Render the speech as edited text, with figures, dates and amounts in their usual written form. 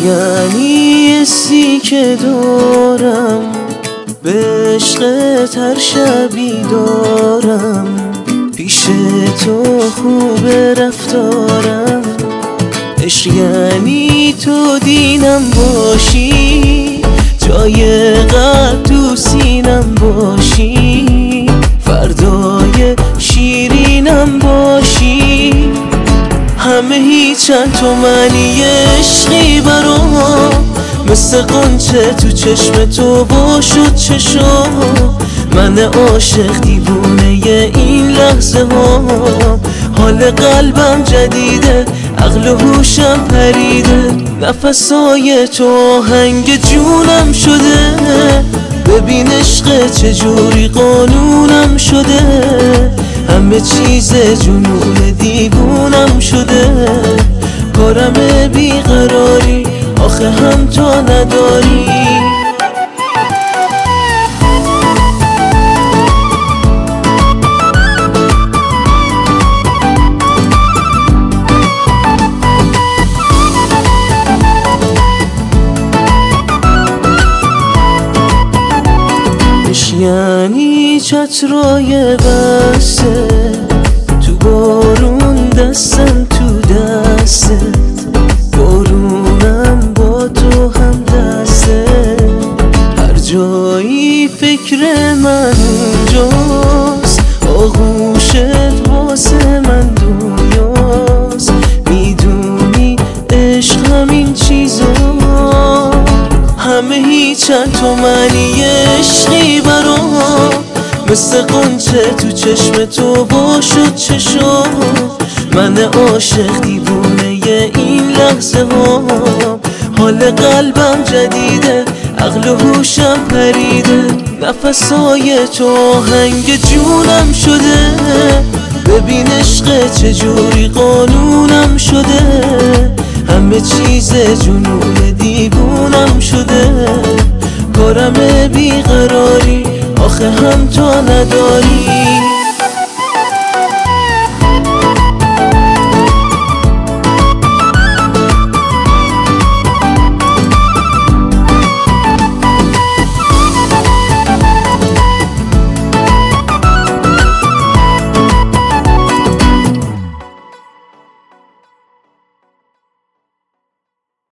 یعنی حسی که دارم به عشقت هر شبی دارم، پیش تو خوب رفتارم. عشق یعنی تو دینم باشی، جای قلب تو سینم باشی، فردای شیرینم باشی. همه هیچن تو منی عشقی برام، مثل قنچه تو چشم تو باشد چشم. من عاشق دیوونه این لحظه ها، حال قلبم جدیده، عقل و هوشم پریده. نفسای تو آهنگ جونم شده، ببین عشق چجوری قانونم شده. همه چیز جنون دیوونم شده، کارم بیقراری آخه هم تو نداری. یعنی چترای بسته، تو بارون دستم تو دستت، بارونم با تو هم دسته. هر جایی فکر من اونجاست، آغوشت واسه من دنیاست. میدونی عشق همین چیزا، همه هیچن تو منی عشقی برام، مثل قنچه تو چشم تو باشد چشم. من عاشق دیوونه این لحظه ها، حال قلبم جدیده، عقل و هوشم پریده. نفسای تو آهنگ جونم شده، ببین عشق چجوری قانونم شده. همه چیز جنون دیوونم شده، کارم بیقراری آخه هم تو نداری.